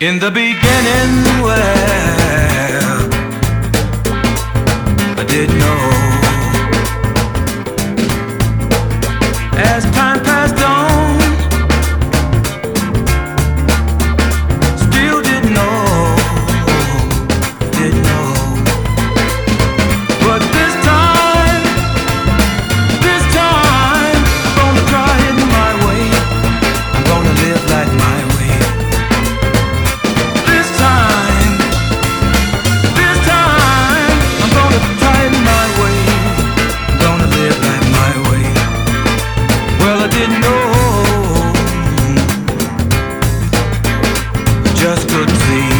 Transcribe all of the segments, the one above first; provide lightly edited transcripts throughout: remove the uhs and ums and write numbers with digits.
In the beginning, well, I didn't know. As time passed on, still didn't know, didn't know. But this time, I'm gonna try it my way. I'm gonna live like my way. This time, I'm gonna try it my way. I'm gonna live like my way. Well, I didn't know, just couldn't see.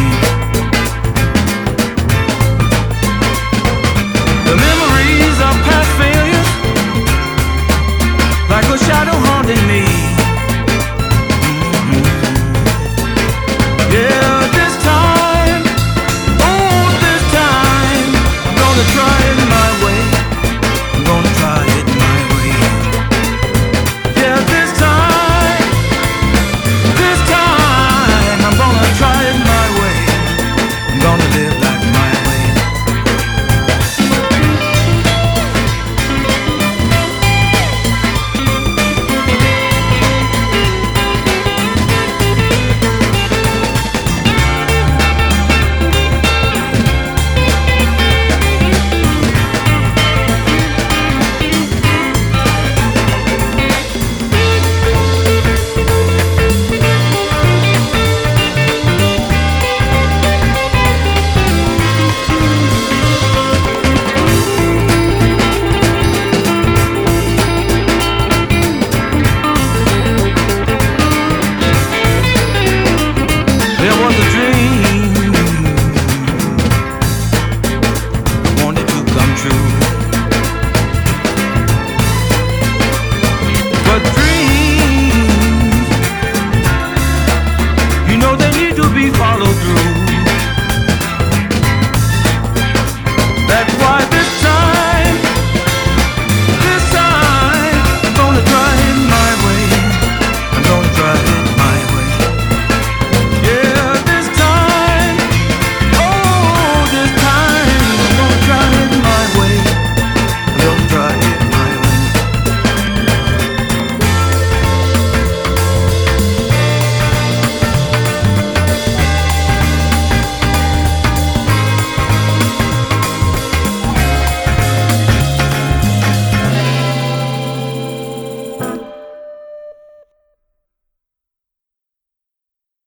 The memories of past failures, like a shadow haunting me.